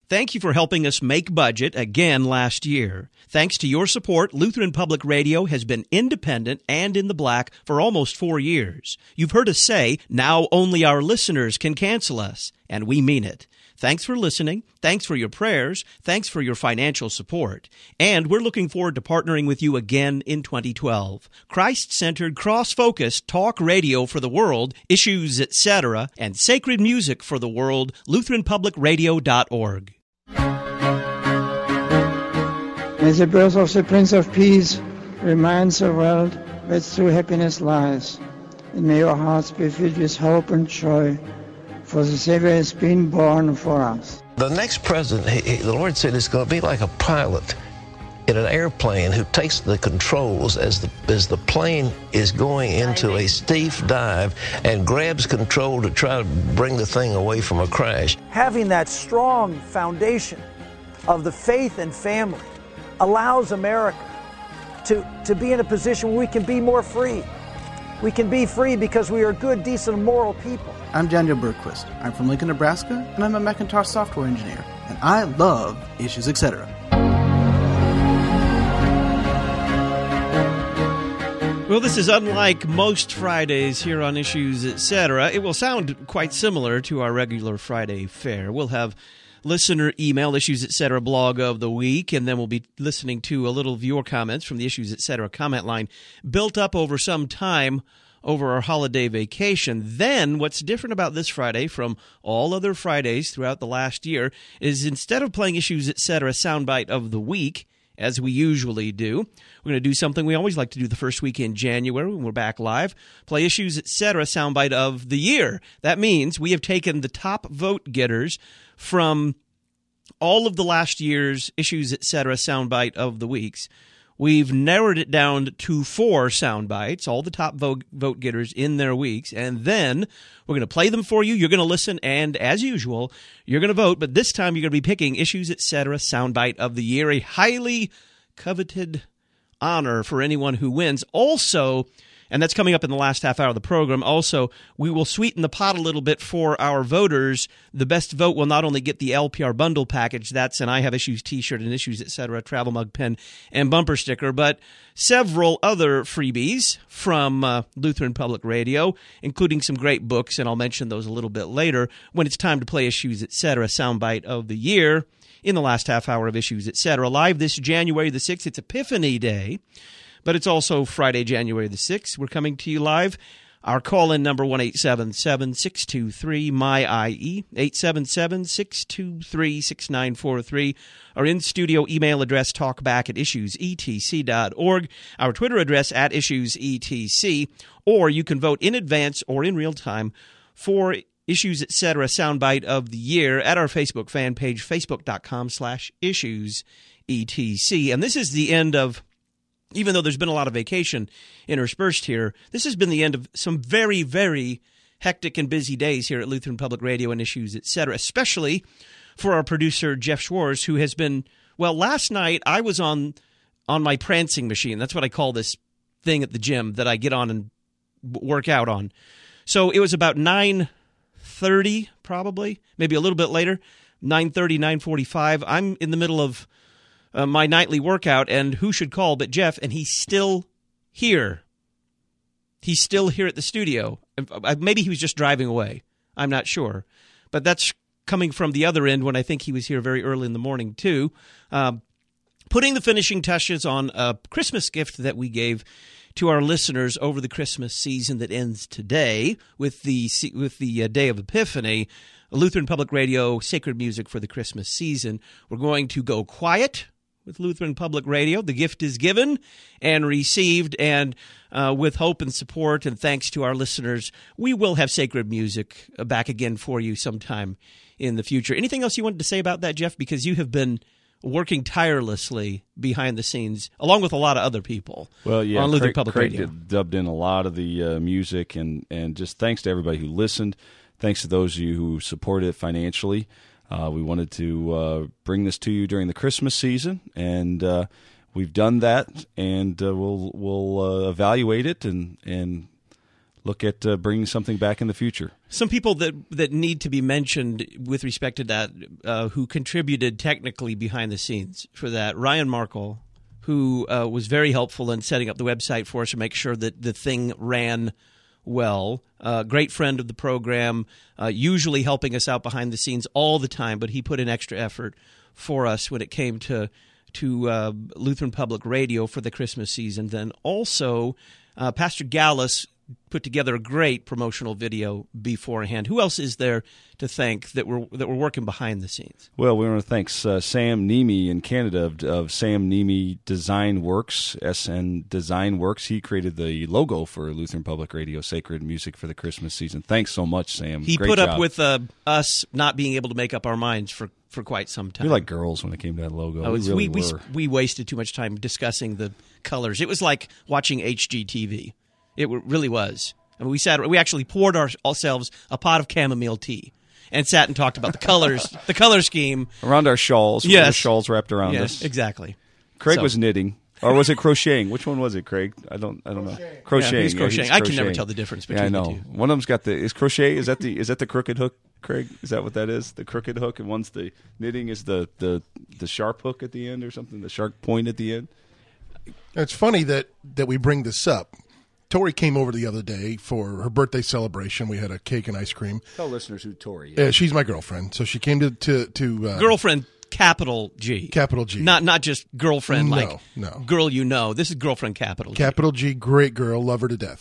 Thank you for helping us make budget again last year. Thanks to your support, Lutheran Public Radio has been independent and in the black for almost 4 years. You've heard us say, now only our listeners can cancel us, and we mean it. Thanks for listening. Thanks for your prayers. Thanks for your financial support. And we're looking forward to partnering with you again in 2012. Christ-centered, cross-focused talk radio for the world, issues, etc., and sacred music for the world, LutheranPublicRadio.org. May the birth of the Prince of Peace remind the world where true happiness lies. And may your hearts be filled with hope and joy, for the Savior has been born for us. The next president, the Lord said, is going to be like a pilot in an airplane who takes the controls as the plane is going into a steep dive and grabs control to try to bring the thing away from a crash. Having that strong foundation of the faith and family allows America to be in a position where we can be more free. We can be free because we are good, decent, and moral people. I'm Daniel Bergquist. I'm from Lincoln, Nebraska, and I'm a Macintosh software engineer. And I love Issues, Etc. Well, this is unlike most Fridays here on Issues, Etc. It will sound quite similar to our regular Friday fare. We'll have listener email, Issues, Etc. blog of the week, and then we'll be listening to a little of your comments from the Issues, Etc. comment line built up over some time over our holiday vacation. Then what's different about this Friday from all other Fridays throughout the last year is instead of playing Issues, Etc. soundbite of the week, as we usually do, we're going to do something we always like to do the first week in January when we're back live, play Issues, Etc. soundbite of the year. That means we have taken the top vote getters from all of the last year's Issues, Etc. soundbite of the weeks. We've narrowed it down to 4 sound bites, all the top vote getters in their weeks, and then we're going to play them for you. You're going to listen, and as usual, you're going to vote, but this time you're going to be picking Issues, Etc. soundbite of the year, a highly coveted honor for anyone who wins. Also, and that's coming up in the last half hour of the program. Also, we will sweeten the pot a little bit for our voters. The best vote will not only get the LPR bundle package, that's an I Have Issues t-shirt and Issues, Etc., travel mug, pen, and bumper sticker, but several other freebies from Lutheran Public Radio, including some great books, and I'll mention those a little bit later when it's time to play Issues, Etc. soundbite of the year in the last half hour of Issues, Etc. Live this January the 6th. It's Epiphany Day, but it's also Friday, January the 6th. We're coming to you live. Our call-in number, 1-877-623-MY-IE, 877-623-6943. Our in-studio email address, talkback@issuesetc.org. Our Twitter address, @issuesetc. Or you can vote in advance or in real time for Issues, Etc. soundbite of the year at our Facebook fan page, facebook.com/issuesetc. And this is the end of, even though there's been a lot of vacation interspersed here, this has been the end of some very, very hectic and busy days here at Lutheran Public Radio and Issues, Etc., especially for our producer, Jeff Schwartz, who has been, well, last night I was on my prancing machine. That's what I call this thing at the gym that I get on and work out on. So it was about 9:30 probably, maybe a little bit later, 9:30, 9:45. I'm in the middle of my nightly workout, and who should call but Jeff, and he's still here. He's still here at the studio. Maybe he was just driving away. I'm not sure. But that's coming from the other end when I think he was here very early in the morning, too. Putting the finishing touches on a Christmas gift that we gave to our listeners over the Christmas season that ends today with the Day of Epiphany, Lutheran Public Radio, sacred music for the Christmas season. We're going to go quiet with Lutheran Public Radio. The gift is given and received, and with hope and support and thanks to our listeners, we will have sacred music back again for you sometime in the future. Anything else you wanted to say about that, Jeff? Because you have been working tirelessly behind the scenes, along with a lot of other people. Well, yeah, on Lutheran Public Radio. Dubbed in a lot of the music, and just thanks to everybody who listened. Thanks to those of you who supported it financially. We wanted to bring this to you during the Christmas season, and we've done that, and we'll evaluate it and look at bringing something back in the future. Some people that need to be mentioned with respect to that, who contributed technically behind the scenes for that. Ryan Markle, who was very helpful in setting up the website for us to make sure that the thing ran well. Great friend of the program, usually helping us out behind the scenes all the time, but he put in extra effort for us when it came to Lutheran Public Radio for the Christmas season. Then also, Pastor Gallus put together a great promotional video beforehand. Who else is there to thank that we're working behind the scenes? Well, we want to thank Sam Nemi in Canada of Sam Nemi Design Works, SN Design Works. He created the logo for Lutheran Public Radio Sacred Music for the Christmas season. Thanks so much, Sam. He Great put job. up with us not being able to make up our minds for quite some time. We're like girls when it came to that logo. We wasted too much time discussing the colors. It was like watching HGTV. It really was. I mean, we actually poured ourselves a pot of chamomile tea and sat and talked about the colors, the color scheme. Around our shawls. Yes. Our shawls wrapped around us. Exactly. Craig was knitting. Or was it crocheting? Which one was it, Craig? I don't know. Crocheting. Yeah, he's crocheting. he's I can never tell the difference between I know. the two. One of them's got is crochet, is that the crooked hook, Craig? Is that what that is? The crooked hook, and one's the knitting is the sharp hook at the end or something, the sharp point at the end? It's funny that we bring this up. Tori came over the other day for her birthday celebration. We had a cake and ice cream. Tell listeners who Tori is. She's my girlfriend. So she came to Girlfriend, capital G. Capital G. Not just girlfriend no. Girl you know. This is girlfriend capital G. Capital G, great girl, love her to death.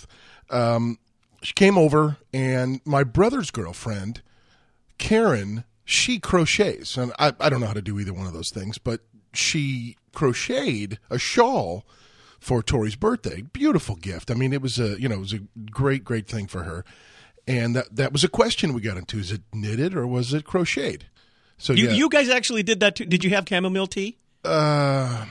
She came over, and my brother's girlfriend, Karen, she crochets. And I don't know how to do either one of those things, but she crocheted a shawl for Tori's birthday. Beautiful gift. I mean, it was a great thing for her. And that was a question we got into. Is it knitted or was it crocheted? So you guys actually did that too. Did you have chamomile tea? No,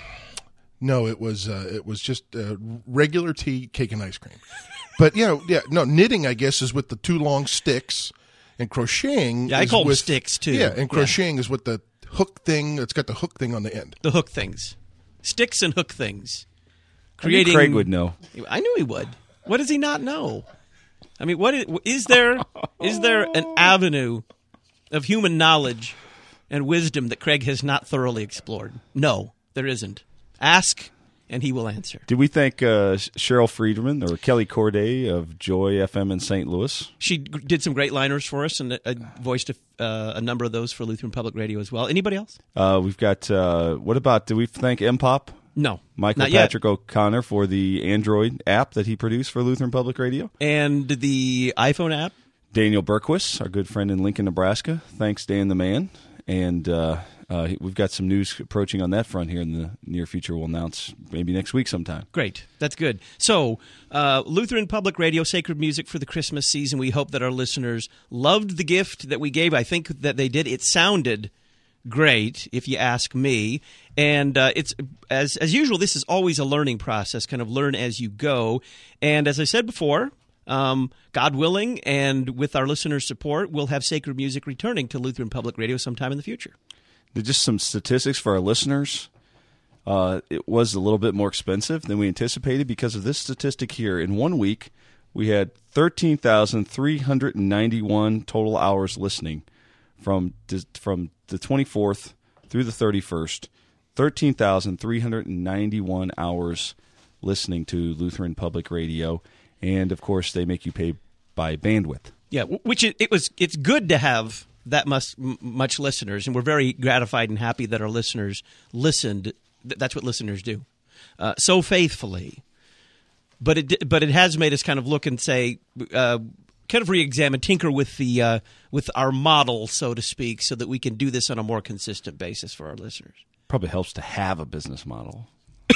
it was just regular tea, cake and ice cream. But knitting I guess is with the two long sticks, and crocheting. Yeah, I call them sticks too. Yeah, and crocheting is with the hook thing. It's got the hook thing on the end. The hook things, sticks and hook things. Creating. Craig would know. I knew he would. What does he not know? I mean, is there an avenue of human knowledge and wisdom that Craig has not thoroughly explored? No, there isn't. Ask, and he will answer. Did we thank Cheryl Friedman or Kelly Corday of Joy FM in St. Louis? She did some great liners for us and voiced a number of those for Lutheran Public Radio as well. Anybody else? We've got, did we thank MPOP? No. Michael Patrick O'Connor for the Android app that he produced for Lutheran Public Radio. And the iPhone app? Daniel Berquist, our good friend in Lincoln, Nebraska. Thanks, Dan the Man. And we've got some news approaching on that front here in the near future. We'll announce maybe next week sometime. Great. That's good. So, Lutheran Public Radio, Sacred Music for the Christmas season. We hope that our listeners loved the gift that we gave. I think that they did. It sounded great, if you ask me. And it's as usual, this is always a learning process, kind of learn as you go. And as I said before, God willing, and with our listeners' support, we'll have Sacred Music returning to Lutheran Public Radio sometime in the future. Just some statistics for our listeners. It was a little bit more expensive than we anticipated because of this statistic here. In 1 week, we had 13,391 total hours listening from the 24th through the 31st. 13,391 hours listening to Lutheran Public Radio. And, of course, they make you pay by bandwidth. Yeah, it's good to have that much listeners, and we're very gratified and happy that our listeners listened. That's what listeners do, so faithfully. But it has made us kind of look and say, kind of re-examine, tinker with with our model, so to speak, so that we can do this on a more consistent basis for our listeners. Probably helps to have a business model.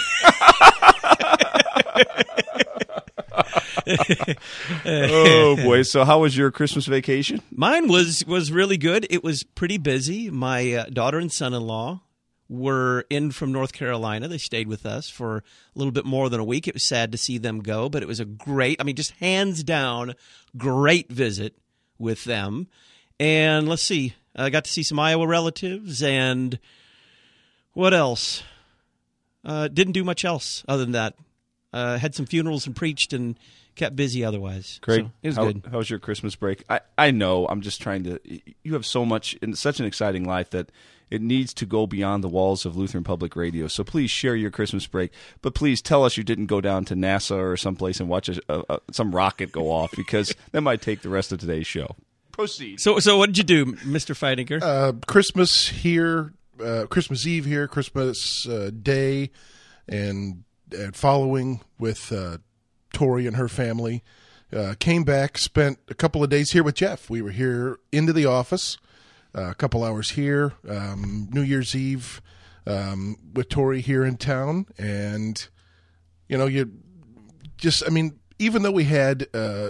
Oh boy! So how was your Christmas vacation? Mine was really good. It was pretty busy. My daughter and son-in-law were in from North Carolina. They stayed with us for a little bit more than a week. It was sad to see them go, but it was a great, just hands down, great visit with them. And let's see, I got to see some Iowa relatives, and what else? Didn't do much else other than that. Had some funerals and preached and kept busy otherwise. Craig, so it was good. How was your Christmas break? I know, I'm just trying to, you have so much, in such an exciting life that it needs to go beyond the walls of Lutheran Public Radio. So please share your Christmas break, but please tell us you didn't go down to NASA or someplace and watch some rocket go off, because that might take the rest of today's show. Proceed. So what did you do, Mr. Feidinger? Christmas here, Christmas Eve here, Christmas Day, and following with Tori and her family. Came back, spent a couple of days here with Jeff. We were here into the office. A couple hours here, New Year's Eve with Tori here in town. And, even though we had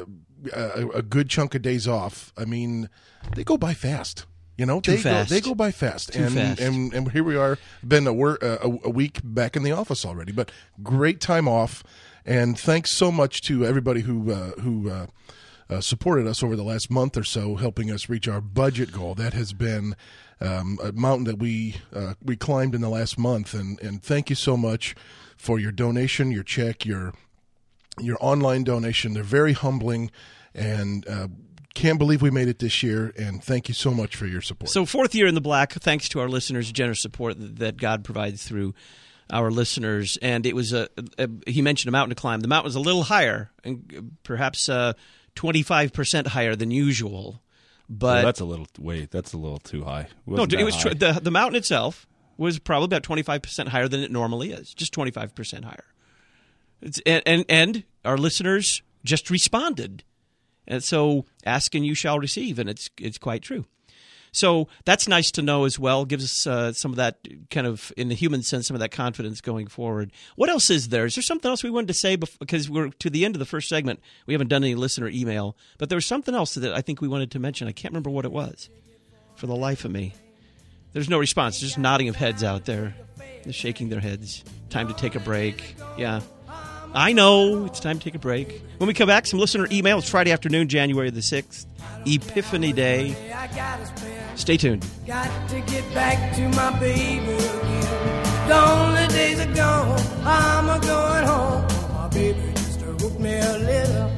a good chunk of days off, they go by fast. They go by fast. And here we are, been a week back in the office already. But great time off. And thanks so much to everybody who supported us over the last month or so, helping us reach our budget goal. That has been a mountain that we climbed in the last month, and thank you so much for your donation, your check, your online donation. They're very humbling, and can't believe we made it this year, and thank you so much for your support. So 4th year in the black, thanks to our listeners' generous support that God provides through our listeners. And it was he mentioned a mountain to climb. The mountain was a little higher, and perhaps 25% higher than usual, but that's a little too high. It was the mountain itself was probably about 25% higher than it normally is, just 25% higher. And our listeners just responded, and so ask and you shall receive, and it's quite true. So that's nice to know as well. Gives us some of that kind of, in the human sense, some of that confidence going forward. What else is there? Is there something else we wanted to say? Because we're to the end of the first segment. We haven't done any listener email. But there was something else that I think we wanted to mention. I can't remember what it was for the life of me. There's no response. Just nodding of heads out there. They're shaking their heads. Time to take a break. Yeah. I know. It's time to take a break. When we come back, some listener email. It's Friday afternoon, January the 6th. Epiphany Day. Stay tuned. Got to get back to my baby again. The only days are gone. I'm a-going home. My baby just wrote me a letter.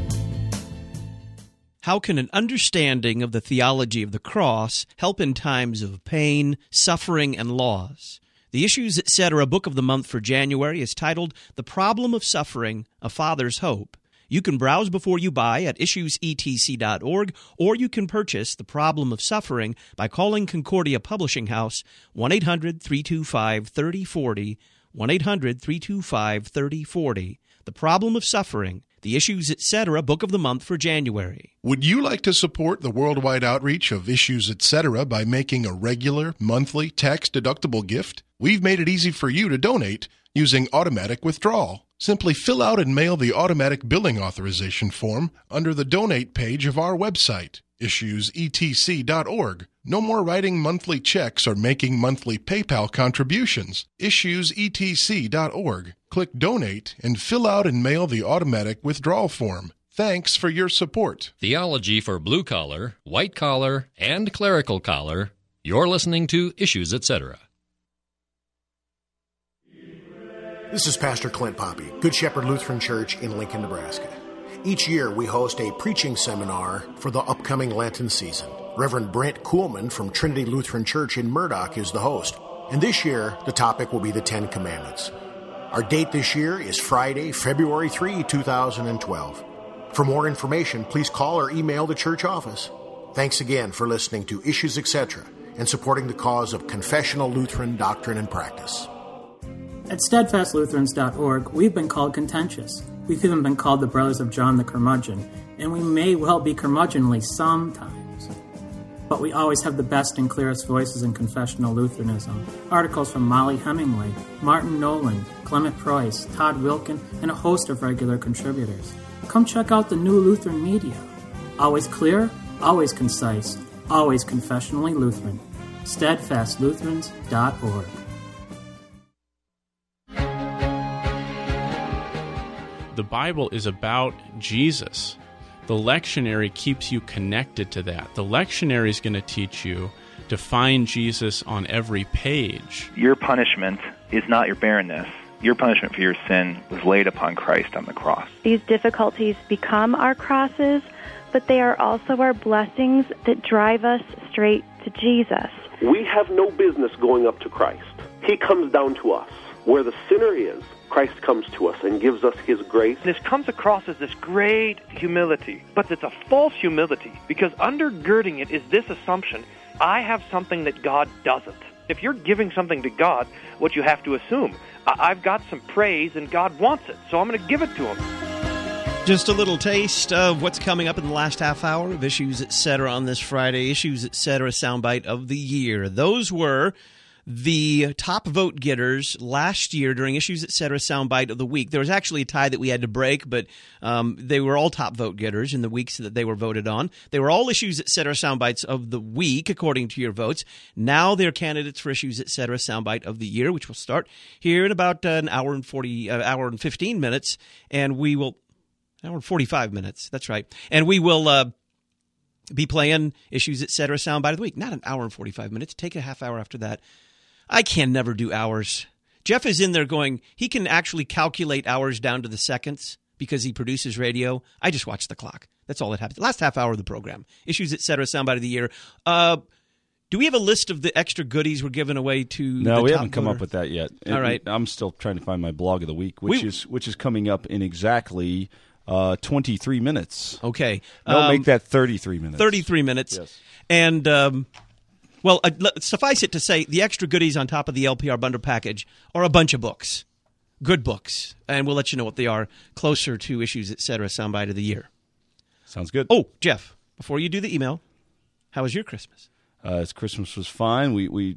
How can an understanding of the theology of the cross help in times of pain, suffering, and loss? The Issues, Etc. book of the month for January is titled The Problem of Suffering, A Father's Hope. You can browse before you buy at issuesetc.org, or you can purchase The Problem of Suffering by calling Concordia Publishing House 1-800-325-3040, 1-800-325-3040. The Problem of Suffering, The Issues, Etc. book of the month for January. Would you like to support the worldwide outreach of Issues, Etc. by making a regular, monthly, tax-deductible gift? We've made it easy for you to donate using automatic withdrawal. Simply fill out and mail the automatic billing authorization form under the donate page of our website, issuesetc.org. No more writing monthly checks or making monthly PayPal contributions. Issuesetc.org. Click Donate and fill out and mail the automatic withdrawal form. Thanks for your support. Theology for blue collar, white collar, and clerical collar. You're listening to Issues, Etc. This is Pastor Clint Poppy, Good Shepherd Lutheran Church in Lincoln, Nebraska. Each year we host a preaching seminar for the upcoming Lenten season. Reverend Brent Kuhlman from Trinity Lutheran Church in Murdoch is the host. And this year, the topic will be the Ten Commandments. Our date this year is Friday, February 3, 2012. For more information, please call or email the church office. Thanks again for listening to Issues, Etc. and supporting the cause of confessional Lutheran doctrine and practice. At steadfastlutherans.org, we've been called contentious. We've even been called the Brothers of John the Curmudgeon, and we may well be curmudgeonly sometimes. But we always have the best and clearest voices in confessional Lutheranism. Articles from Molly Hemingway, Martin Nolan, Clement Price, Todd Wilkin, and a host of regular contributors. Come check out the new Lutheran media. Always clear, always concise, always confessionally Lutheran. steadfastlutherans.org. The Bible is about Jesus. The lectionary keeps you connected to that. The lectionary is going to teach you to find Jesus on every page. Your punishment is not your barrenness. Your punishment for your sin was laid upon Christ on the cross. These difficulties become our crosses, but they are also our blessings that drive us straight to Jesus. We have no business going up to Christ. He comes down to us. Where the sinner is, Christ comes to us and gives us His grace. This comes across as this great humility, but it's a false humility, because undergirding it is this assumption: I have something that God doesn't. If you're giving something to God, what you have to assume, I've got some praise and God wants it, so I'm going to give it to Him. Just a little taste of what's coming up in the last half hour of Issues Etc. on this Friday. Issues Etc. soundbite of the year. Those were the top vote getters last year during Issues Etc. soundbite of the week. There was actually a tie that we had to break, but they were all top vote getters in the weeks that they were voted on. They were all Issues Etc. soundbites of the week, according to your votes. Now they're candidates for Issues Etc. soundbite of the year, which will start here in about an hour and 15 minutes, and we will hour and 45 minutes. That's right, and we will be playing Issues Etc. soundbite of the week. Not an hour and 45 minutes. Take a half hour after that. I can never do hours. Jeff is in there going, he can actually calculate hours down to the seconds because he produces radio. I just watch the clock. That's all that happens. Last half hour of the program. Issues Etc. soundbite of the year. Do we have a list of the extra goodies we're giving away to No, we haven't come up with that yet. All right. I'm still trying to find my blog of the week, which is coming up in exactly 23 minutes. Okay. No, make that 33 minutes. 33 minutes. Yes. And well, suffice it to say, the extra goodies on top of the LPR bundle package are a bunch of books, good books, and we'll let you know what they are closer to Issues Etc. soundbite of the year. Sounds good. Oh, Jeff, before you do the email, how was your Christmas? Christmas was fine. We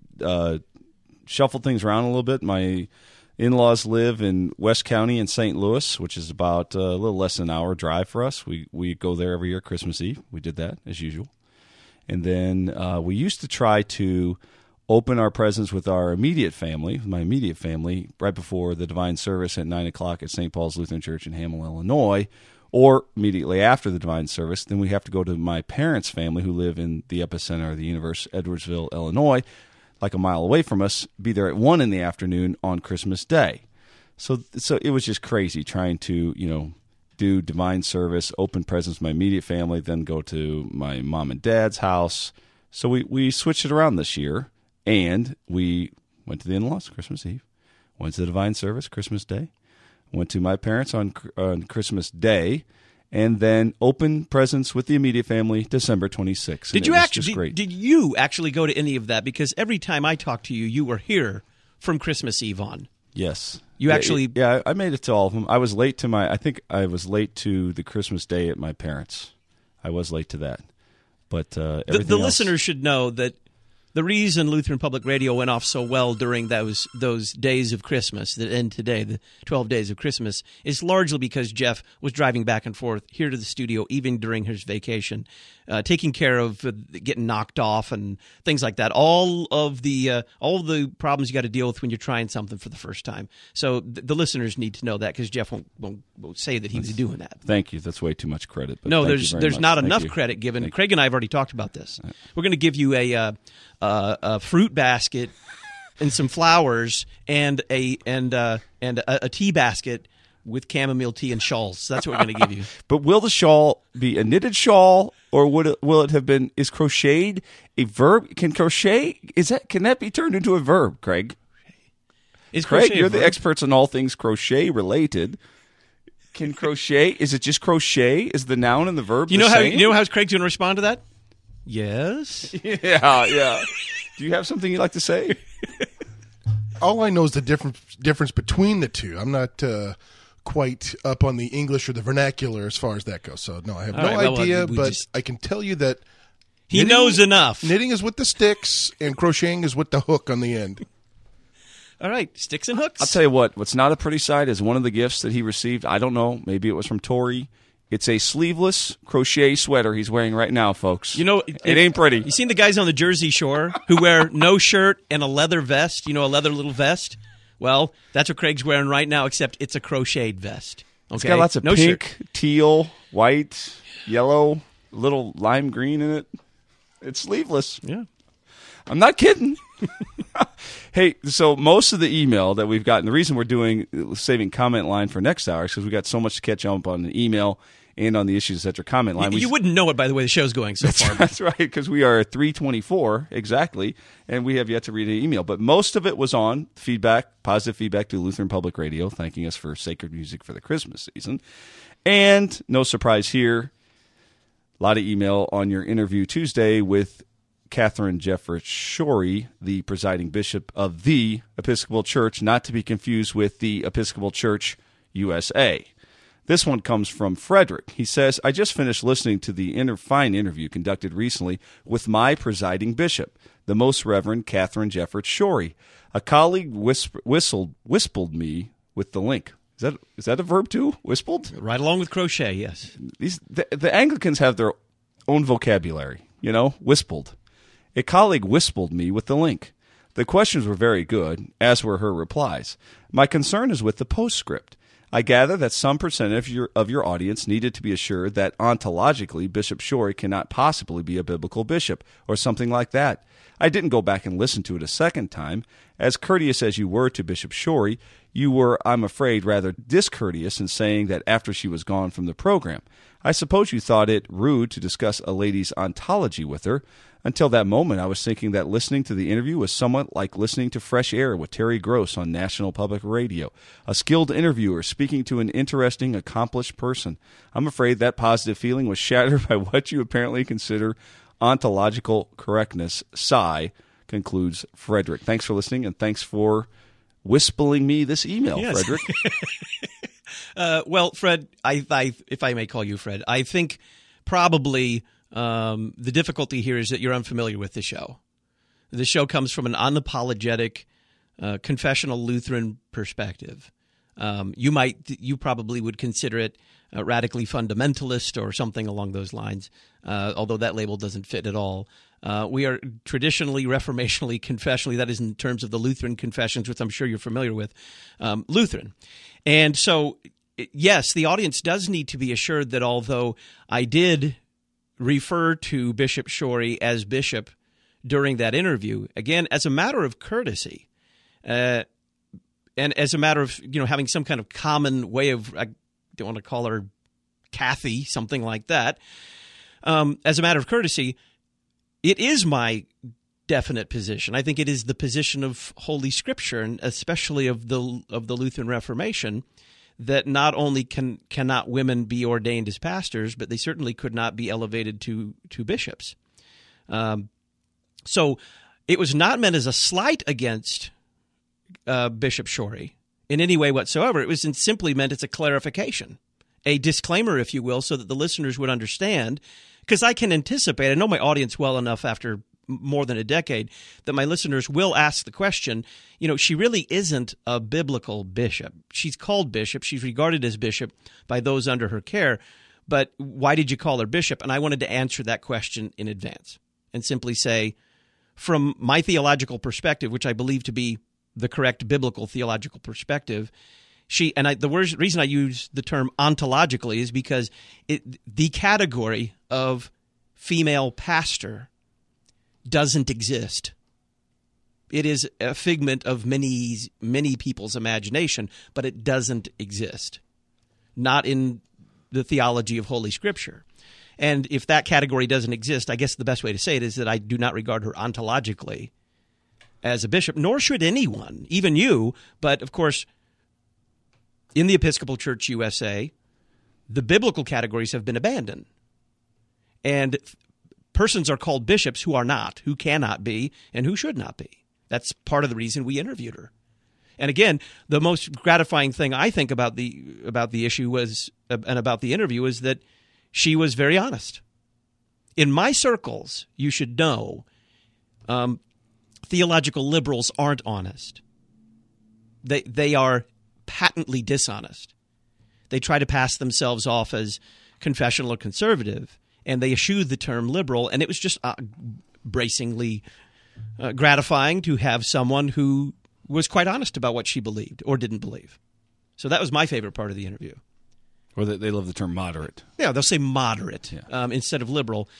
shuffled things around a little bit. My in-laws live in West County in St. Louis, which is about a little less than an hour drive for us. We go there every year, Christmas Eve. We did that, as usual. And then we used to try to open our presents with our immediate family, my immediate family, right before the divine service at 9 o'clock at St. Paul's Lutheran Church in Hamel, Illinois, or immediately after the divine service. Then we have to go to my parents' family who live in the epicenter of the universe, Edwardsville, Illinois, like a mile away from us, be there at 1 in the afternoon on Christmas Day. So it was just crazy trying to, do divine service, open presents with my immediate family, then go to my mom and dad's house. So we switched it around this year, and we went to the in-laws Christmas Eve, went to the divine service Christmas Day, went to my parents on Christmas Day, and then opened presents with the immediate family December 26th. Did you actually go to any of that? Because every time I talked to you, you were here from Christmas Eve on. Yes. You actually... Yeah, I made it to all of them. I was late to I think I was late to the Christmas Day at my parents'. I was late to that. But everything the else... listeners should know that the reason Lutheran Public Radio went off so well during those days of Christmas that end today, the 12 days of Christmas, is largely because Jeff was driving back and forth here to the studio even during his vacation, taking care of getting knocked off and things like that. All of the problems you got to deal with when you're trying something for the first time. So the listeners need to know that because Jeff won't say that he was doing that. Thank you. That's way too much credit. But no, there's not enough credit given. Craig and I have already talked about this. Right. We're going to give you a fruit basket and some flowers and a tea basket with chamomile tea and shawls. That's what we're going to give you. But will the shawl be a knitted shawl, or will it have been? Is crocheted a verb? Can that be turned into a verb, Craig? Craig, you're the experts on all things crochet related. Can crochet? Is it just crochet? Is the noun and the verb? You know how Craig's going to respond to that? Yes. Yeah. Do you have something you'd like to say? All I know is the difference between the two. I'm not quite up on the English or the vernacular as far as that goes. So, no, I have idea, but I can tell you that he knows enough. Knitting is with the sticks, and crocheting is with the hook on the end. All right, sticks and hooks. I'll tell you what's not a pretty sight is one of the gifts that he received. I don't know. Maybe it was from Tori. It's a sleeveless crochet sweater he's wearing right now, folks. It ain't pretty. You seen the guys on the Jersey Shore who wear no shirt and a leather vest, a leather little vest? Well, that's what Craig's wearing right now, except it's a crocheted vest. Okay? It's got lots of pink, teal, white, yellow, little lime green in it. It's sleeveless. Yeah. I'm not kidding. Hey, so most of the email that we've gotten, the reason we're doing saving comment line for next hour is because we got so much to catch up on the email and on the Issues Etc. comment line. You wouldn't know it by the way the show's going so far. That's right, because we are at 3:24 exactly, and we have yet to read an email. But most of it was on feedback, positive feedback to Lutheran Public Radio, thanking us for sacred music for the Christmas season. And no surprise here, a lot of email on your interview Tuesday with Katharine Jefferts Schori, the presiding bishop of the Episcopal Church, not to be confused with the Episcopal Church USA. This one comes from Frederick. He says, I just finished listening to the fine interview conducted recently with my presiding bishop, the Most Reverend Katharine Jefferts Schori. A colleague whistled me with the link. Is that a verb too? Whistled? Right along with crochet, yes. The Anglicans have their own vocabulary, whistled. A colleague whistled me with the link. The questions were very good, as were her replies. My concern is with the postscript. I gather that some percentage of your audience needed to be assured that ontologically Bishop Schori cannot possibly be a biblical bishop, or something like that. I didn't go back and listen to it a second time. As courteous as you were to Bishop Schori, you were, I'm afraid, rather discourteous in saying that after she was gone from the program. I suppose you thought it rude to discuss a lady's ontology with her. Until that moment, I was thinking that listening to the interview was somewhat like listening to Fresh Air with Terry Gross on National Public Radio, a skilled interviewer speaking to an interesting, accomplished person. I'm afraid that positive feeling was shattered by what you apparently consider ontological correctness. Sigh, concludes Frederick. Thanks for listening, and thanks for whistling me this email, yes. Frederick. Well, Fred, if I may call you Fred, I think probably the difficulty here is that you're unfamiliar with the show. The show comes from an unapologetic confessional Lutheran perspective. You probably would consider it radically fundamentalist or something along those lines, although that label doesn't fit at all. We are traditionally, reformationally, confessionally, that is in terms of the Lutheran confessions, which I'm sure you're familiar with, Lutheran. And so, yes, the audience does need to be assured that although I did refer to Bishop Schori as bishop during that interview, again, as a matter of courtesy, and as a matter of having some kind of common way of, I don't want to call her Kathy, something like that. As a matter of courtesy, it is my definite position. I think it is the position of Holy Scripture, and especially of the Lutheran Reformation, that not only cannot women be ordained as pastors, but they certainly could not be elevated to bishops. So it was not meant as a slight against Bishop Schori in any way whatsoever. It was simply meant as a clarification, a disclaimer, if you will, so that the listeners would understand. Because I can anticipate, I know my audience well enough after more than a decade, that my listeners will ask the question, she really isn't a biblical bishop. She's called bishop. She's regarded as bishop by those under her care. But why did you call her bishop? And I wanted to answer that question in advance and simply say, from my theological perspective, which I believe to be the correct biblical theological perspective, the reason I use the term ontologically is because the category of female pastor doesn't exist. It is a figment of many people's imagination, but it doesn't exist. Not in the theology of Holy Scripture. And if that category doesn't exist, I guess the best way to say it is that I do not regard her ontologically as a bishop, nor should anyone, even you. But, of course, in the Episcopal Church USA, the biblical categories have been abandoned. And persons are called bishops who are not, who cannot be, and who should not be. That's part of the reason we interviewed her. And again, the most gratifying thing I think about the issue was, and about the interview, is that she was very honest. In my circles, you should know, theological liberals aren't honest. They are patently dishonest. They try to pass themselves off as confessional or conservative, and they eschew the term liberal, and it was just bracingly gratifying to have someone who was quite honest about what she believed or didn't believe. So that was my favorite part of the interview. Or they love the term moderate. Yeah, they'll say moderate instead of liberal.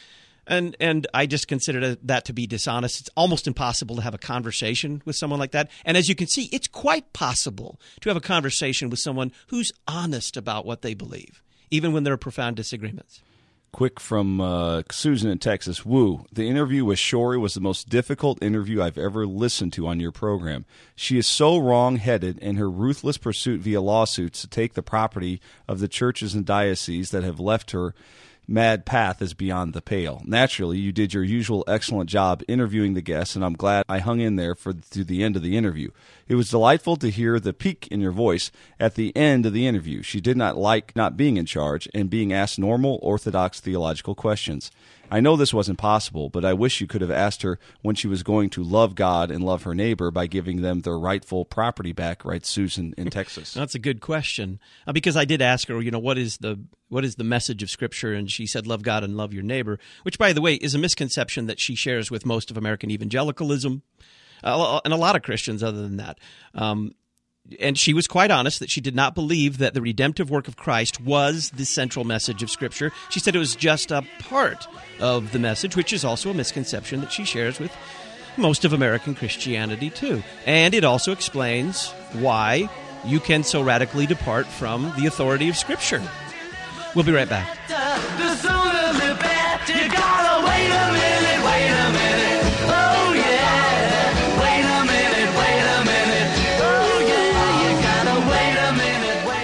And I just consider that to be dishonest. It's almost impossible to have a conversation with someone like that. And as you can see, it's quite possible to have a conversation with someone who's honest about what they believe, even when there are profound disagreements. Quick from Susan in Texas. Woo, the interview with Shorey was the most difficult interview I've ever listened to on your program. She is so wrong-headed in her ruthless pursuit via lawsuits to take the property of the churches and dioceses that have left her mad path is beyond the pale. Naturally, you did your usual excellent job interviewing the guests, and I'm glad I hung in there to the end of the interview. It was delightful to hear the peak in your voice at the end of the interview. She did not like not being in charge and being asked normal, orthodox theological questions. I know this wasn't possible, but I wish you could have asked her when she was going to love God and love her neighbor by giving them their rightful property back, writes Susan in Texas. That's a good question, because I did ask her, what is the message of Scripture, and she said, love God and love your neighbor, which, by the way, is a misconception that she shares with most of American evangelicalism and a lot of Christians other than that. And she was quite honest that she did not believe that the redemptive work of Christ was the central message of Scripture. She said it was just a part of the message, which is also a misconception that she shares with most of American Christianity, too. And it also explains why you can so radically depart from the authority of Scripture. We'll be right back. The sooner the better. You gotta wait a minute. Oh, yeah. Wait a minute. Oh, yeah. You gotta wait a minute.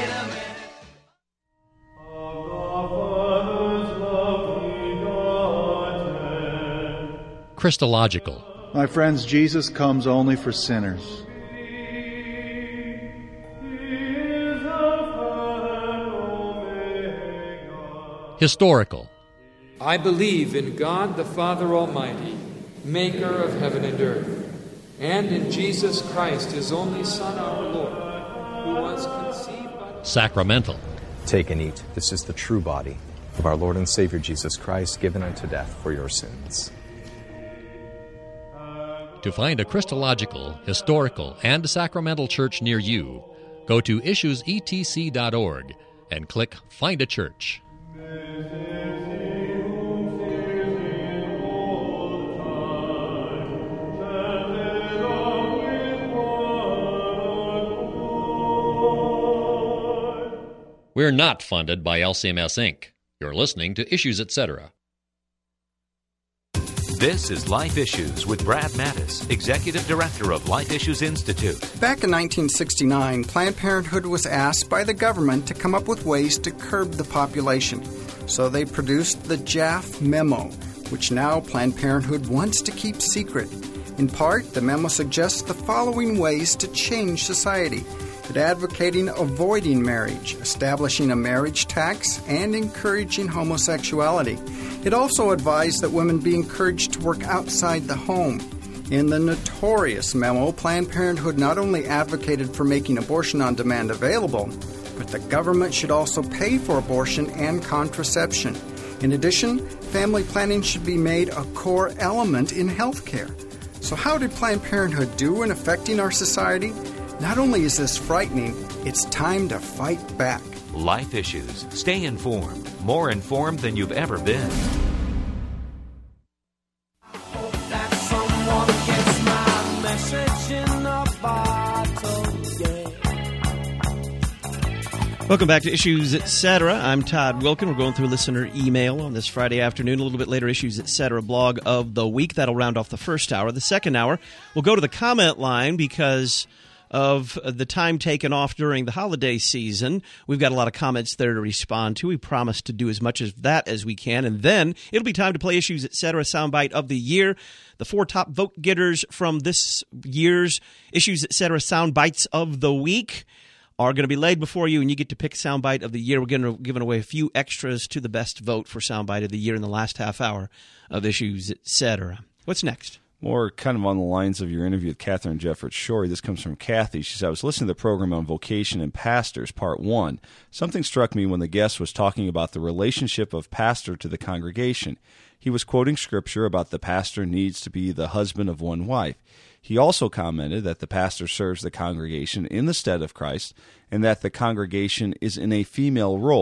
Christological. My friends, Jesus comes only for sinners. Historical. I believe in God the Father Almighty, maker of heaven and earth, and in Jesus Christ, his only Son, our Lord, who was conceived by... Sacramental. Take and eat. This is the true body of our Lord and Savior Jesus Christ, given unto death for your sins. To find a Christological, historical, and sacramental church near you, go to issuesetc.org and click Find a Church. We're not funded by LCMS, Inc. You're listening to Issues, Etc. This is Life Issues with Brad Mattis, Executive Director of Life Issues Institute. Back in 1969, Planned Parenthood was asked by the government to come up with ways to curb the population. So they produced the JAF Memo, which now Planned Parenthood wants to keep secret. In part, the memo suggests the following ways to change society: it advocating avoiding marriage, establishing a marriage tax, and encouraging homosexuality. It also advised that women be encouraged to work outside the home. In the notorious memo, Planned Parenthood not only advocated for making abortion on demand available, but the government should also pay for abortion and contraception. In addition, family planning should be made a core element in health care. So how did Planned Parenthood do in affecting our society? Not only is this frightening, it's time to fight back. Life Issues. Stay informed. More informed than you've ever been. Welcome back to Issues, Etc. I'm Todd Wilkin. We're going through listener email on this Friday afternoon. A little bit later, Issues, Etc. blog of the week. That'll round off the first hour. The second hour, we'll go to the comment line because of the time taken off during the holiday season. We've got a lot of comments there to respond to. We promise to do as much of that as we can. And then it'll be time to play Issues, Etc. soundbite of the year. The 4 top vote getters from this year's Issues, Etc. soundbites of the week are going to be laid before you, and you get to pick soundbite of the year. We're giving away a few extras to the best vote for soundbite of the year in the last half hour of Issues, Etc. What's next? More kind of on the lines of your interview with Catherine Jefferts Shorey. This comes from Kathy. She said, I was listening to the program on vocation and pastors, part 1. Something struck me when the guest was talking about the relationship of pastor to the congregation. He was quoting scripture about the pastor needs to be the husband of one wife. He also commented that the pastor serves the congregation in the stead of Christ and that the congregation is in a female role.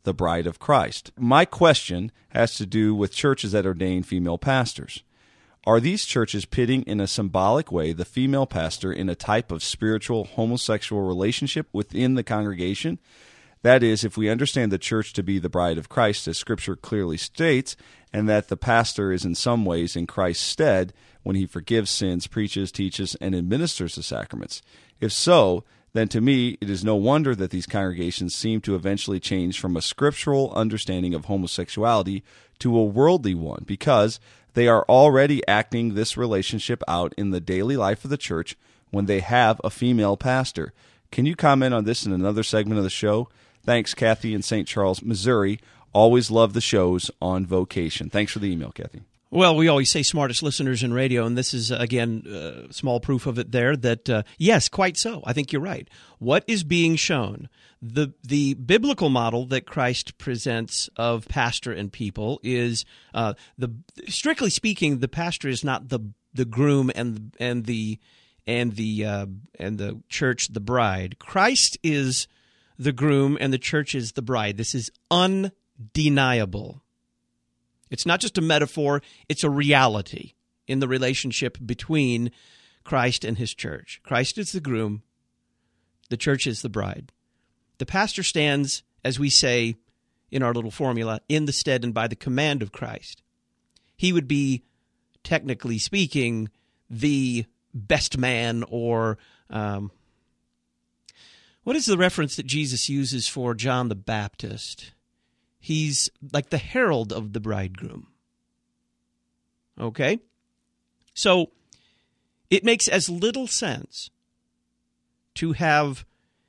the bride of Christ. My question has to do with churches that ordain female pastors. Are these churches pitting in a symbolic way the female pastor in a type of spiritual homosexual relationship within the congregation? That is, if we understand the church to be the bride of Christ, as Scripture clearly states, and that the pastor is in some ways in Christ's stead when he forgives sins, preaches, teaches, and administers the sacraments. If so, then to me it is no wonder that these congregations seem to eventually change from a scriptural understanding of homosexuality to a worldly one, because they are already acting this relationship out in the daily life of the church when they have a female pastor. Can you comment on this in another segment of the show? Thanks, Kathy in St. Charles, Missouri. Always love the shows on vocation. Thanks for the email, Kathy. Well, we always say smartest listeners in radio, and this is, again, small proof of it there that, yes, quite so. I think you're right. What is being shown? The biblical model that Christ presents of pastor and people is, strictly speaking, the pastor is not the groom and the church the bride. Christ is the groom and the church is the bride. This is undeniable. It's not just a metaphor, it's a reality in the relationship between Christ and his church. Christ is the groom, the church is the bride. The pastor stands, as we say in our little formula, in the stead and by the command of Christ. He would be, technically speaking, the best man, or what is the reference that Jesus uses for John the Baptist? He's like the herald of the bridegroom. Okay? So it makes as little sense to have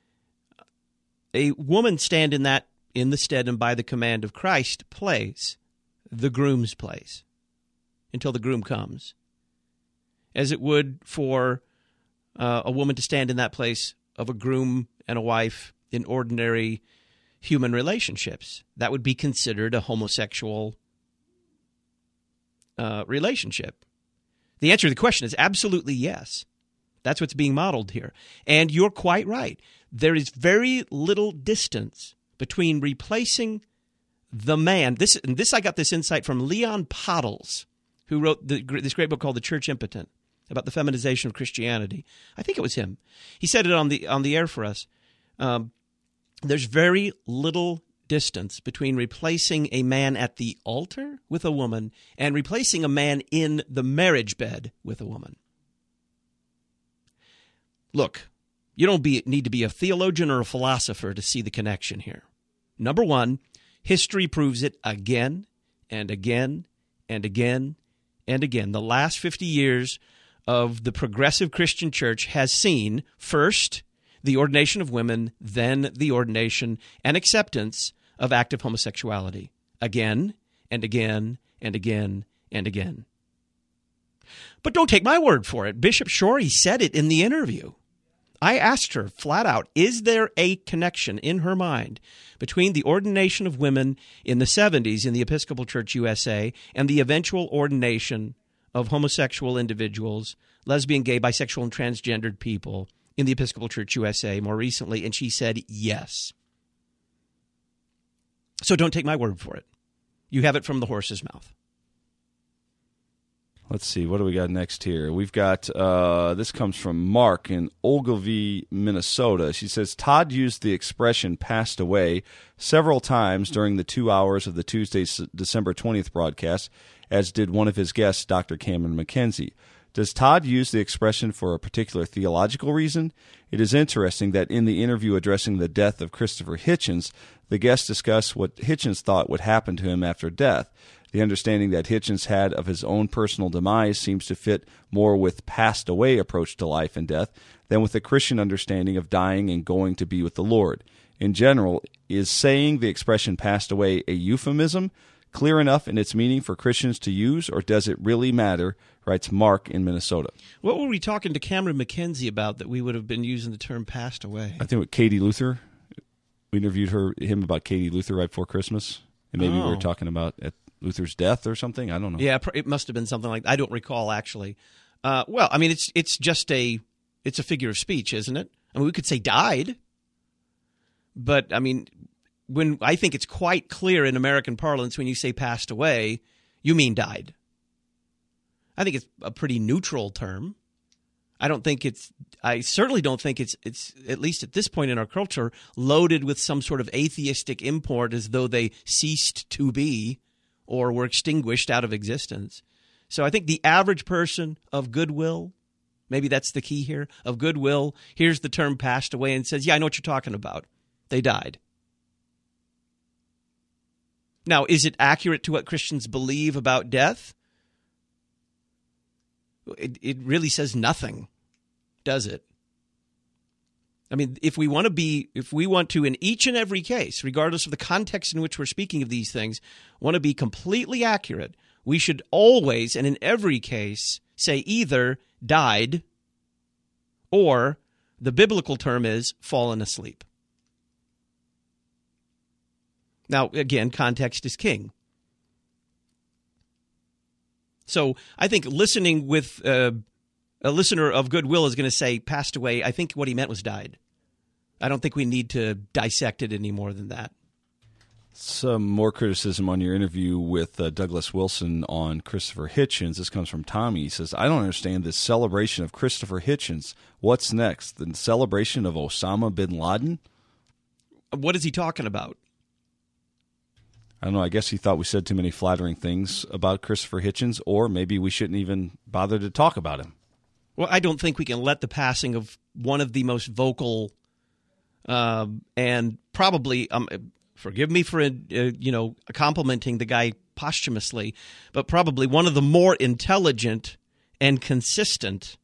a woman stand in the stead and by the command of Christ place, the groom's place, until the groom comes, as it would for a woman to stand in that place of a groom and a wife in ordinary human relationships. That would be considered a homosexual relationship. The answer to the question is absolutely yes. That's what's being modeled here. And you're quite right. There is very little distance between replacing the man. This I got this insight from Leon Pottles, who wrote this great book called The Church Impotent, about the feminization of Christianity. I think it was him. He said it on the air for us. There's very little distance between replacing a man at the altar with a woman and replacing a man in the marriage bed with a woman. Look, you don't need to be a theologian or a philosopher to see the connection here. Number one, history proves it again and again and again and again. The last 50 years of the progressive Christian church has seen, first, the ordination of women, then the ordination and acceptance of active homosexuality, again and again and again and again. But don't take my word for it. Bishop Shorey said it in the interview. I asked her flat out, is there a connection in her mind between the ordination of women in the 70s in the Episcopal Church USA and the eventual ordination of homosexual individuals, lesbian, gay, bisexual, and transgendered people in the Episcopal Church USA more recently? And she said yes. So don't take my word for it. You have it from the horse's mouth. Let's see, what do we got next here? We've got, this comes from Mark in Ogilvie, Minnesota. She says, Todd used the expression passed away several times during the 2 hours of the Tuesday, December 20th broadcast, as did one of his guests, Dr. Cameron McKenzie. Does Todd use the expression for a particular theological reason? It is interesting that in the interview addressing the death of Christopher Hitchens, the guest discussed what Hitchens thought would happen to him after death. The understanding that Hitchens had of his own personal demise seems to fit more with passed away approach to life and death than with the Christian understanding of dying and going to be with the Lord. In general, is saying the expression passed away a euphemism, clear enough in its meaning for Christians to use, or does it really matter? Writes Mark in Minnesota. What were we talking to Cameron McKenzie about that we would have been using the term passed away? I think with Katie Luther. We interviewed him about Katie Luther right before Christmas. And maybe we were talking about at Luther's death or something. I don't know. Yeah, it must have been something like that. I don't recall, actually. Well, I mean, it's just a figure of speech, isn't it? I mean, we could say died, but, I mean, when I think it's quite clear in American parlance when you say passed away, you mean died. I think it's a pretty neutral term. I certainly don't think it's at least at this point in our culture loaded with some sort of atheistic import as though they ceased to be or were extinguished out of existence. So I think the average person of goodwill, maybe that's the key here, of goodwill, hears the term passed away and says, yeah, I know what you're talking about. They died. Now, is it accurate to what Christians believe about death? It really says nothing, does it? I mean, if we want to, in each and every case, regardless of the context in which we're speaking of these things, want to be completely accurate, we should always, and in every case, say either died or the biblical term is fallen asleep. Now, again, context is king. So I think listening with a listener of goodwill is going to say passed away. I think what he meant was died. I don't think we need to dissect it any more than that. Some more criticism on your interview with Douglas Wilson on Christopher Hitchens. This comes from Tommy. He says, I don't understand this celebration of Christopher Hitchens. What's next? The celebration of Osama bin Laden? What is he talking about? I don't know. I guess he thought we said too many flattering things about Christopher Hitchens, or maybe we shouldn't even bother to talk about him. Well, I don't think we can let the passing of one of the most vocal and probably, forgive me for complimenting the guy posthumously, but probably one of the more intelligent and consistent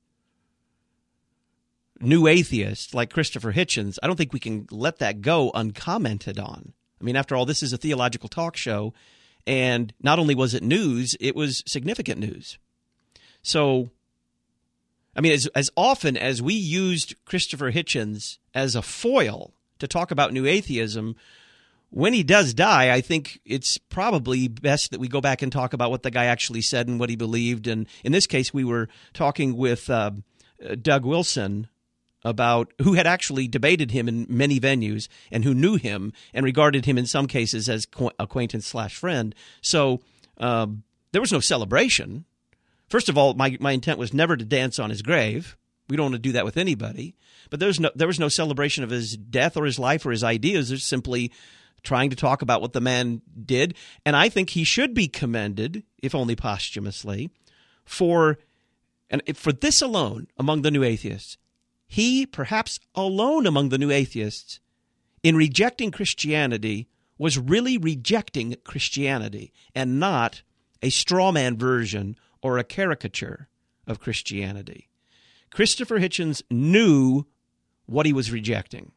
new atheists like Christopher Hitchens. I don't think we can let that go uncommented on. I mean, after all, this is a theological talk show, and not only was it news, it was significant news. So, I mean, as often as we used Christopher Hitchens as a foil to talk about new atheism, when he does die, I think it's probably best that we go back and talk about what the guy actually said and what he believed. And in this case, we were talking with Doug Wilson, about who had actually debated him in many venues and who knew him and regarded him in some cases as acquaintance/friend. So there was no celebration. First of all, my intent was never to dance on his grave. We don't want to do that with anybody. But there was no celebration of his death or his life or his ideas. There's simply trying to talk about what the man did. And I think he should be commended, if only posthumously, for this alone among the new atheists. He, perhaps alone among the new atheists, in rejecting Christianity, was really rejecting Christianity and not a straw man version or a caricature of Christianity. Christopher Hitchens knew what he was rejecting.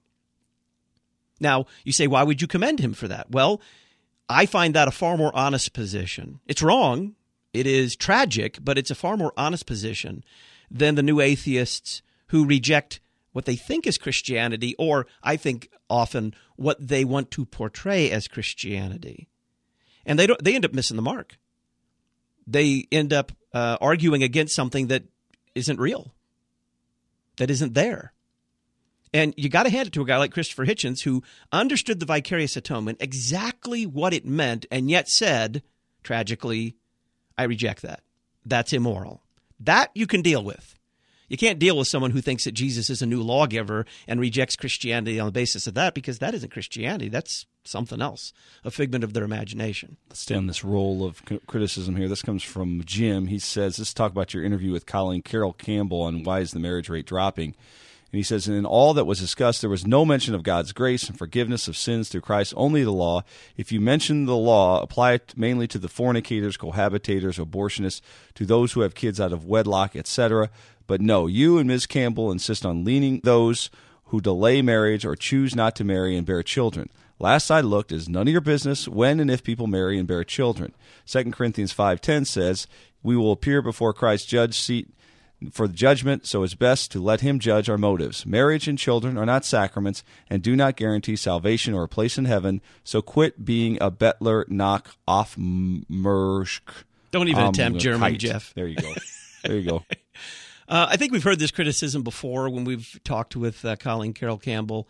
Now, you say, why would you commend him for that? Well, I find that a far more honest position. It's wrong. It is tragic, but it's a far more honest position than the new atheists who reject what they think is Christianity, or I think often what they want to portray as Christianity. And they end up missing the mark. They end up arguing against something that isn't real, that isn't there. And you got to hand it to a guy like Christopher Hitchens, who understood the vicarious atonement, exactly what it meant, and yet said, tragically, I reject that. That's immoral. That you can deal with. You can't deal with someone who thinks that Jesus is a new lawgiver and rejects Christianity on the basis of that, because that isn't Christianity. That's something else, a figment of their imagination. Let's stay on this role of criticism here. This comes from Jim. He says, let's talk about your interview with Colleen Carroll Campbell on why is the marriage rate dropping. And he says, in all that was discussed, there was no mention of God's grace and forgiveness of sins through Christ, only the law. If you mention the law, apply it mainly to the fornicators, cohabitators, abortionists, to those who have kids out of wedlock, etc. But no, you and Ms. Campbell insist on leaning those who delay marriage or choose not to marry and bear children. Last I looked, it is none of your business when and if people marry and bear children. 2 Corinthians 5:10 says, we will appear before Christ's judge seat for the judgment, so it's best to let him judge our motives. Marriage and children are not sacraments and do not guarantee salvation or a place in heaven, so quit being a bettler knock off mershk. Don't even attempt German, Jeff. There you go. There you go. I think we've heard this criticism before when we've talked with Colleen Carroll Campbell,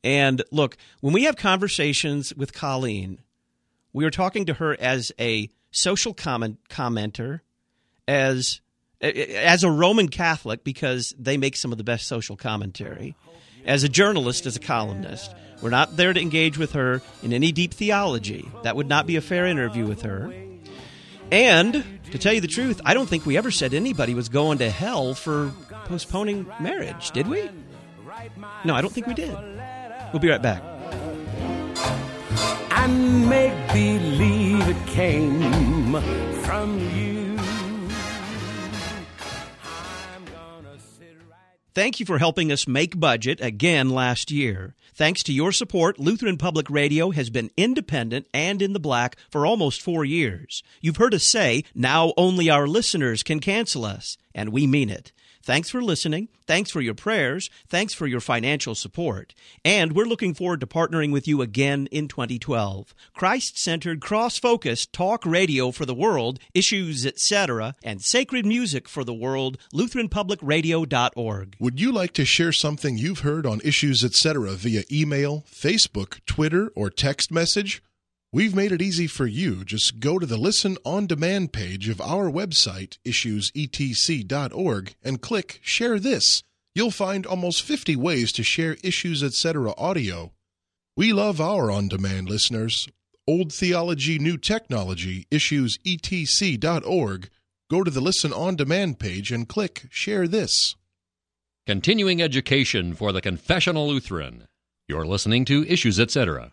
And look, when we have conversations with Colleen, we are talking to her as a social commenter, as a Roman Catholic, because they make some of the best social commentary, as a journalist, as a columnist. We're not there to engage with her in any deep theology. That would not be a fair interview with her. And, to tell you the truth, I don't think we ever said anybody was going to hell for postponing marriage, did we? No, I don't think we did. We'll be right back. And make believe it came from you. Thank you for helping us make budget again last year. Thanks to your support, Lutheran Public Radio has been independent and in the black for almost 4 years. You've heard us say, now only our listeners can cancel us, and we mean it. Thanks for listening. Thanks for your prayers. Thanks for your financial support. And we're looking forward to partnering with you again in 2012. Christ-centered, cross-focused talk radio for the world, issues, etc., and sacred music for the world, LutheranPublicRadio.org. Would you like to share something you've heard on Issues Etc. via email, Facebook, Twitter, or text message? We've made it easy for you. Just go to the Listen On Demand page of our website, issuesetc.org, and click Share This. You'll find almost 50 ways to share Issues Etc. audio. We love our on-demand listeners. Old Theology, New Technology, issuesetc.org. Go to the Listen On Demand page and click Share This. Continuing education for the Confessional Lutheran. You're listening to Issues Etc.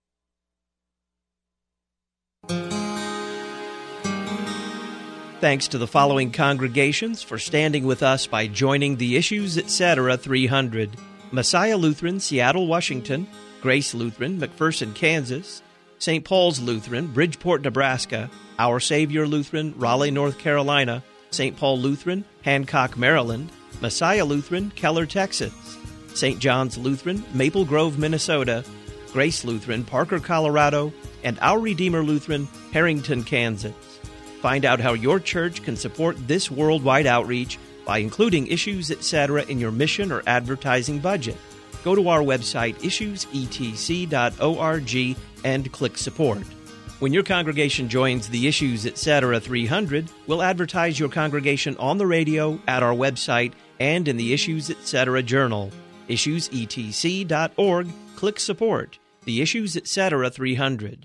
Thanks to the following congregations for standing with us by joining the Issues Etc. 300. Messiah Lutheran, Seattle, Washington; Grace Lutheran, McPherson, Kansas; St. Paul's Lutheran, Bridgeport, Nebraska; Our Savior Lutheran, Raleigh, North Carolina; St. Paul Lutheran, Hancock, Maryland; Messiah Lutheran, Keller, Texas; St. John's Lutheran, Maple Grove, Minnesota; Grace Lutheran, Parker, Colorado; and Our Redeemer Lutheran, Harrington, Kansas. Find out how your church can support this worldwide outreach by including Issues Etc. in your mission or advertising budget. Go to our website, issuesetc.org, and click Support. When your congregation joins the Issues Etc. 300, we'll advertise your congregation on the radio, at our website, and in the Issues Etc. Journal. issuesetc.org, click Support. The Issues Etc. 300.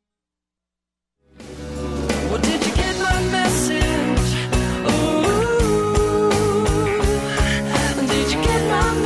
Well, did you get my message? Ooh, did you get my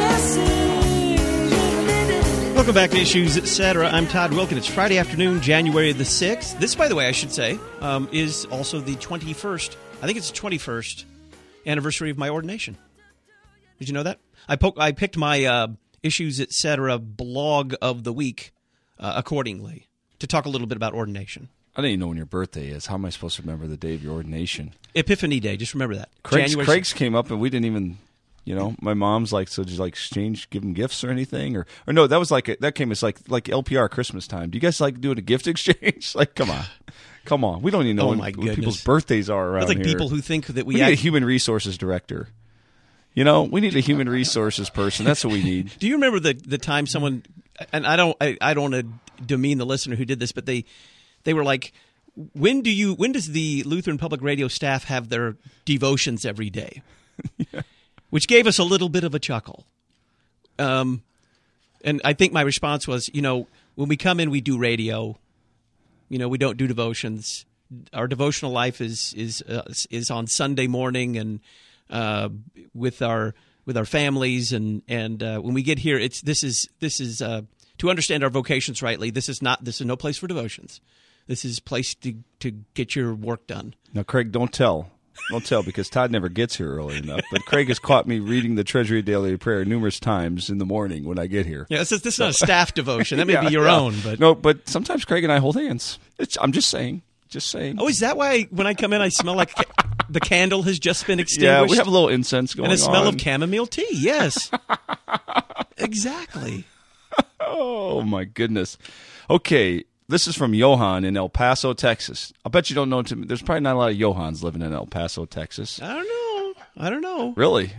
message? Welcome back to Issues Etc. I'm Todd Wilkin. It's Friday afternoon, January the 6th. This, by the way, I should say, is also the 21st. I think it's the 21st anniversary of my ordination. Did you know that? I picked my Issues Etc. blog of the week accordingly to talk a little bit about ordination. I don't even know when your birthday is. How am I supposed to remember the day of your ordination? Epiphany Day. Just remember that. Craig's came up and we didn't even, my mom's like, so did you give them gifts or anything? Or no, that was that came as like LPR Christmas time. Do you guys like doing a gift exchange? Come on. We don't even know when people's birthdays are around here. That's like here. people who think that we need a human resources director. We need a human resources person. That's what we need. Do you remember the time someone, and I don't want to demean the listener who did this, but they were like, when does the Lutheran Public Radio staff have their devotions every day? Yeah. Which gave us a little bit of a chuckle. And I think my response was, when we come in, we do radio. We don't do devotions. Our devotional life is on Sunday morning and with our families and when we get here, this is to understand our vocations rightly. This is no place for devotions. This is a place to get your work done. Now, Craig, don't tell because Todd never gets here early enough. But Craig has caught me reading the Treasury Daily Prayer numerous times in the morning when I get here. Yeah, this is not a staff devotion. That may be your own, but no. But sometimes Craig and I hold hands. I'm just saying. Oh, is that why when I come in I smell like the candle has just been extinguished? Yeah, we have a little incense going on. And a smell of chamomile tea, yes. Exactly. Oh, my goodness. Okay, this is from Johan in El Paso, Texas. I bet you don't know there's probably not a lot of Johans living in El Paso, Texas. I don't know. Really?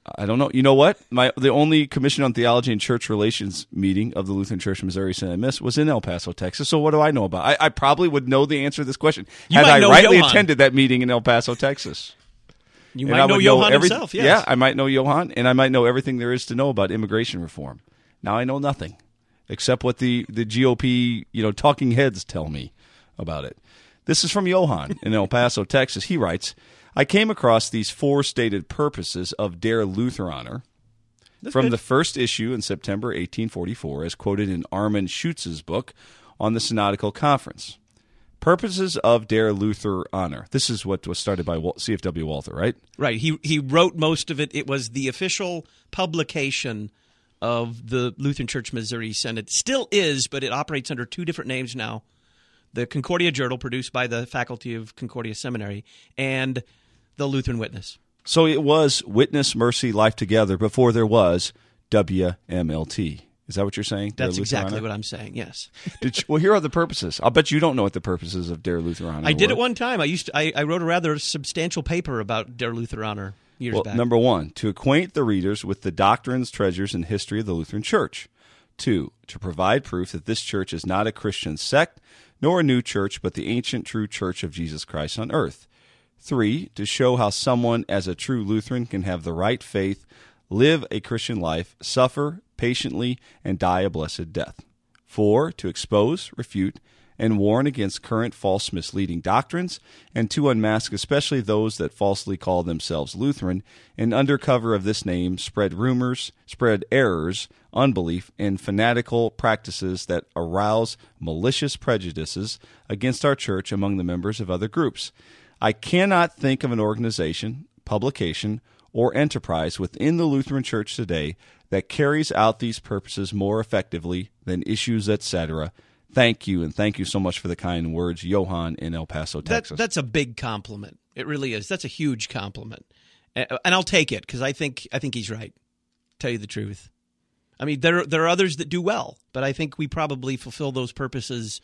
I don't know. You know what? The only Commission on Theology and Church Relations meeting of the Lutheran Church in Missouri Synod Miss was in El Paso, Texas. So what do I know about? I probably would know the answer to this question had I rightly attended that meeting in El Paso, Texas. You might know Johann himself, yes. Yeah, I might know Johann, and I might know everything there is to know about immigration reform. Now I know nothing except what the GOP talking heads tell me about it. This is from Johann in El Paso, Texas. He writes, I came across these 4 stated purposes of Der Lutheraner from the first issue in September 1844, as quoted in Armin Schutz's book on the Synodical Conference. Purposes of Der Lutheraner. This is what was started by C.F.W. Walther, right? Right. He wrote most of it. It was the official publication of the Lutheran Church Missouri Synod. Still is, but it operates under 2 different names now. The Concordia Journal, produced by the faculty of Concordia Seminary, and the Lutheran Witness. So it was Witness, Mercy, Life Together before there was WMLT. Is that what you're saying? That's exactly what I'm saying, yes. Well, here are the purposes. I'll bet you don't know what the purposes of Der Lutheraner were. I did at one time. I wrote a rather substantial paper about Der Lutheraner years back. Number 1, to acquaint the readers with the doctrines, treasures, and history of the Lutheran Church. 2, to provide proof that this church is not a Christian sect, nor a new church, but the ancient true church of Jesus Christ on earth. 3, to show how someone as a true Lutheran can have the right faith, live a Christian life, suffer patiently, and die a blessed death. 4, to expose, refute, and warn against current false misleading doctrines, and to unmask especially those that falsely call themselves Lutheran, and under cover of this name spread rumors, spread errors, unbelief, and fanatical practices that arouse malicious prejudices against our church among the members of other groups. I cannot think of an organization, publication, or enterprise within the Lutheran Church today that carries out these purposes more effectively than Issues, etc. Thank you, and thank you so much for the kind words, Johann in El Paso, Texas. That's a big compliment. It really is. That's a huge compliment. And I'll take it, because I think he's right, to tell you the truth. I mean, there are others that do well, but I think we probably fulfill those purposes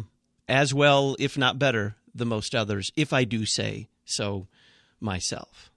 as well, if not better, than most others, if I do say so myself.